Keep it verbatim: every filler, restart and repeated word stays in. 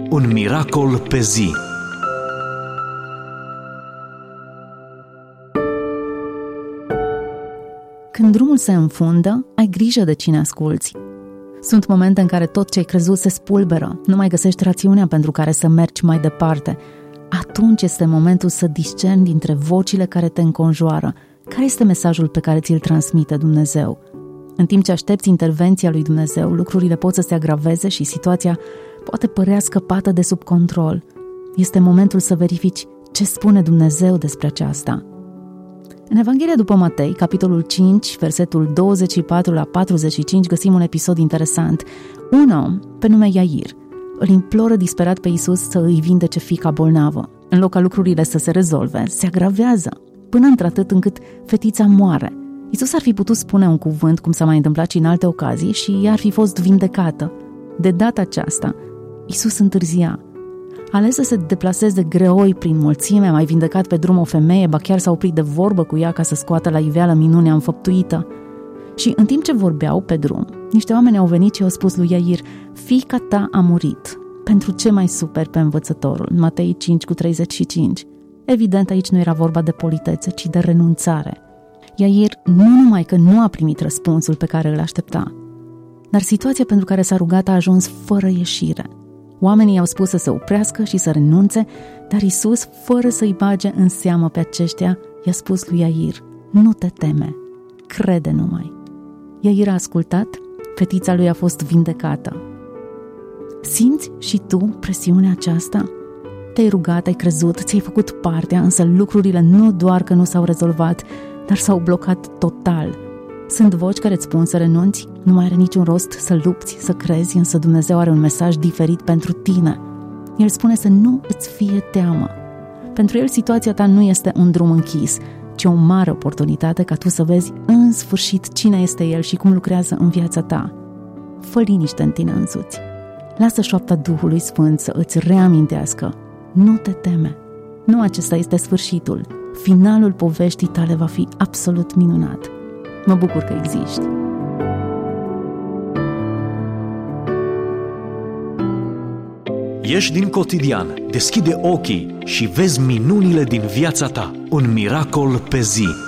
Un miracol pe zi. Când drumul se înfundă, ai grijă de cine asculți. Sunt momente în care tot ce ai crezut se spulberă, nu mai găsești rațiunea pentru care să mergi mai departe. Atunci este momentul să discerni dintre vocile care te înconjoară. Care este mesajul pe care ți-l transmite Dumnezeu? În timp ce aștepți intervenția lui Dumnezeu, lucrurile pot să se agraveze și situația poate părea scăpată de sub control. Este momentul să verifici ce spune Dumnezeu despre aceasta. În Evanghelia după Matei, capitolul cinci, versetul douăzeci și patru la patruzeci și cinci, găsim un episod interesant. Un om, pe nume Iair, îl imploră disperat pe Iisus să îi vindece fiica bolnavă. În loc ca lucrurile să se rezolve, se agravează, până într-atât încât fetița moare. Iisus ar fi putut spune un cuvânt, cum s-a mai întâmplat și în alte ocazii, și ea ar fi fost vindecată. De data aceasta, Iisus întârzia. Ales să se deplaseze greoi prin mulțime, a mai vindecat pe drum o femeie, ba chiar s-a oprit de vorbă cu ea ca să scoată la iveală minunea înfăptuită. Și în timp ce vorbeau pe drum, niște oameni au venit și au spus lui Iair: fiica ta a murit. Pentru ce mai superi pe învățătorul? Matei cinci cu treizeci și cinci. Evident, aici nu era vorba de politețe, ci de renunțare. Iair nu numai că nu a primit răspunsul pe care îl aștepta, dar situația pentru care s-a rugat a ajuns fără ieșire. Oamenii i-au spus să se oprească și să renunțe, dar Iisus, fără să-i bage în seamă pe aceștia, i-a spus lui Iair: nu te teme, crede numai. Iair a ascultat, fetița lui a fost vindecată. Simți și tu presiunea aceasta? Te-ai rugat, ai crezut, ți-ai făcut partea, însă lucrurile nu doar că nu s-au rezolvat, dar s-au blocat total. Sunt voci care îți spun să renunți, nu mai are niciun rost să lupți, să crezi, însă Dumnezeu are un mesaj diferit pentru tine. El spune să nu îți fie teamă. Pentru El situația ta nu este un drum închis, ci o mare oportunitate ca tu să vezi în sfârșit cine este El și cum lucrează în viața ta. Fă liniște în tine însuți. Lasă șoapta Duhului Sfânt să îți reamintească: nu te teme. Nu acesta este sfârșitul. Finalul poveștii tale va fi absolut minunat. Mă bucur că existi. Ieși din cotidian, deschide ochii și vezi minunile din viața ta. Un miracol pe zi.